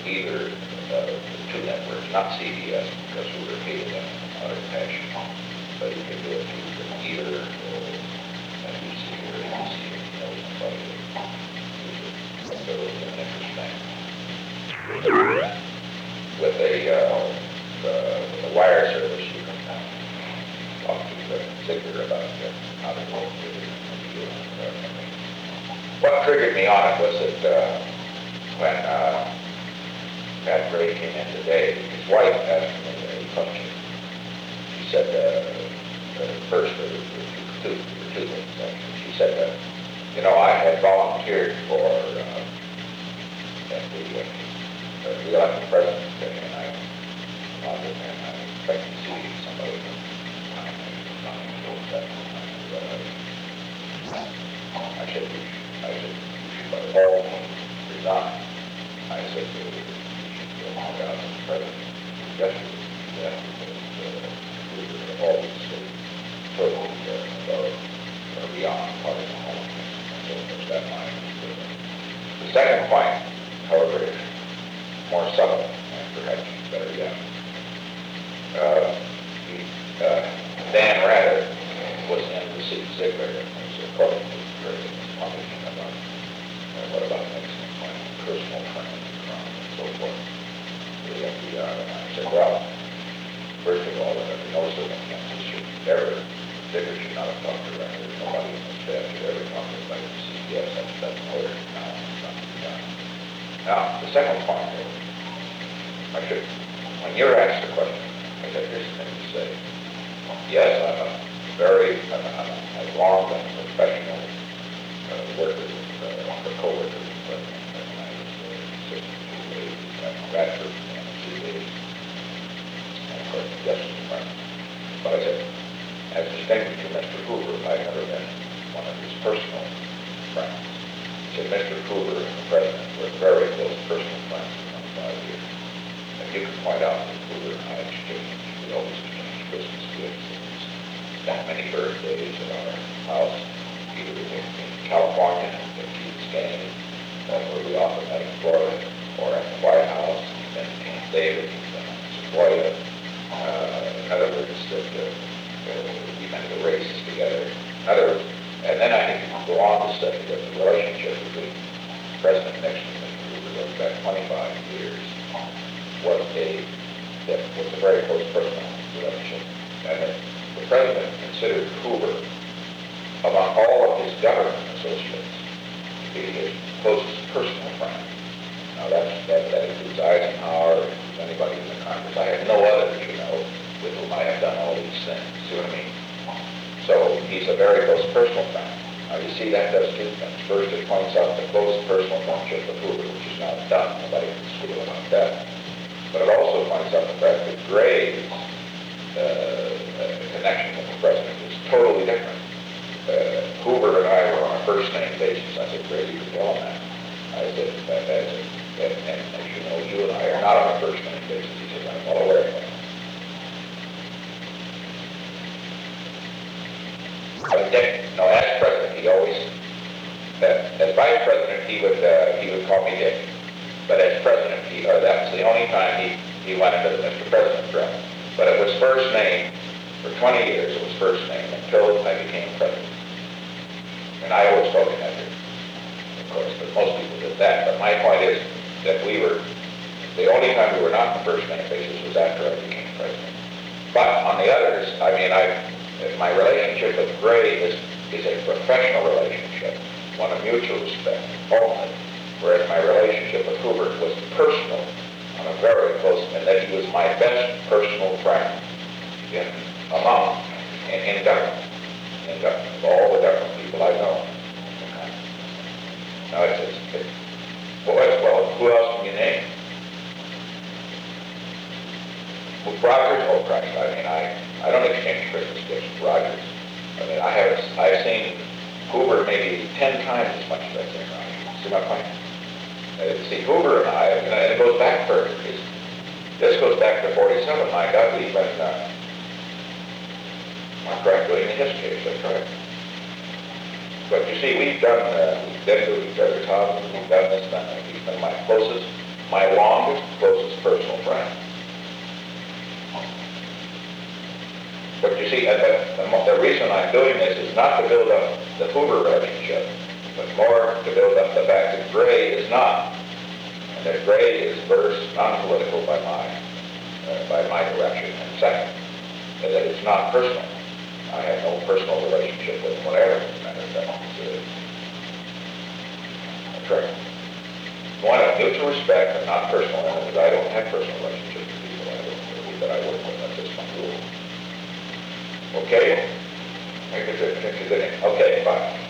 either the two networks, not CBS, because we were hated them out of passion, but you can do it through either NBC or ABC, you know, somebody who's a interest thing. With the wire service, you can talk to the Ziegler about how to go through it. What triggered me on it was that when Pat Gray came in today, his wife asked me a question. She said, first, two things actually. She said, you know, I had volunteered for the elected president today, and I expect to see somebody from I said, you should go home and resign. I said, you should go out as president yesterday. Yeah, because we were always totally beyond part of the home. So there's that line. The second point, however, is more subtle and perhaps better yet. Dan Rather was in to see Ziegler and was according to very information about what about Nixon and personal friends and so forth to the FDR. And I said, well, first of all, under no circumstances should ever, Ziegler should not have talked to Rather. Nobody in the staff should ever talk to anybody from CBS. That's an order now. It's not to be done. Now, the second point is, when you're asked a question, I said, here's the thing to say. Yes, I've long been a professional worker for co-workers, but when I was 62 days, I Bradford and 2 days, and of course the Justice Department. But I said, as distinguished from Mr. Hoover, I've never been one of his personal friends. He said, Mr. Hoover and the President were very close personal friends for 25 years. And you can point out that Hoover and I exchanged, we always exchanged Christmas gifts. Spent many birthdays at our house, either in California at Keith's game, where we often met in Florida, or at the White House, and Camp David, and Sequoia. In other words, that we went to races together. In other words, and then I think you can go on to say that the relationship between President Nixon and Mr. Hoover goes back 25 years was a very close personal relationship. And the President considered Hoover, among all of his government associates, to be his closest personal friend. Now that includes Eisenhower, includes anybody in the Congress. I have no others, you know, with whom I have done all these things. See what I mean? So he's a very close personal friend. Now you see that does two things. First, it points out the close personal friendship of Hoover, which is not done. Nobody can squeal about that. But it also points out the fact that Gray's connection with the President is totally different. Hoover and I were on a first-name basis. I said, Gray, you can tell him that. I said, and as you know, you and I are not on a first-name basis. He said, I'm well aware of that. But Dick, no, as President, he always, as Vice President, he would call me Dick. But as President, that was the only time he went into the Mr. President realm. But it was first name, for 20 years it was first name until I became President. And I always spoke in that term, of course, but most people did that. But my point is that the only time we were not on the first name basis was after I became President. But on the others, I mean, my relationship with Gray is a professional relationship, one of mutual respect only. Whereas my relationship with Hoover was personal on a very close, and that he was my best personal friend in government, of all the government people I know. Now well, who else can you name? With Rogers, oh Christ, I mean, I don't exchange Christmas gifts with Rogers. I mean, I've seen Hoover maybe 10 times as much as I've seen Rogers. See my point? See, Hoover and I, and it goes back further. This goes back to 47. My God, we've been, I'm correct, doing the history, is that correct? But you see, we've been to each other's houses, we've done this, he's been my closest my longest, closest personal friend. But you see, the reason I'm doing this is not to build up the Hoover relationship, but more to build up the fact that Gray is not, and that Gray is first non-political by my direction, and second, and that it's not personal. I have no personal relationship with him, whatever. Matter of fact, it's correct. One of mutual respect and not personal, because I don't have personal relationships with people that I work with. That's just my rule. Okay? Okay, fine.